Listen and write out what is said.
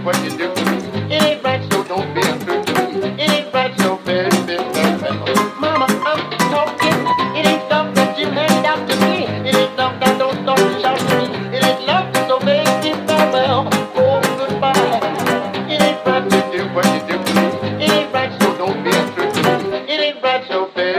what you do to me. It ain't right, so don't be untrue to me. It ain't right, so very, very, very, very. Mama, I'm talking. It ain't stuff that you handed out to me. It ain't stuff that don't stop to shout to me. It ain't love, so baby, farewell. Oh, goodbye. It ain't right to do what you do to me. It ain't right, so don't be untrue to me. It ain't right, so very.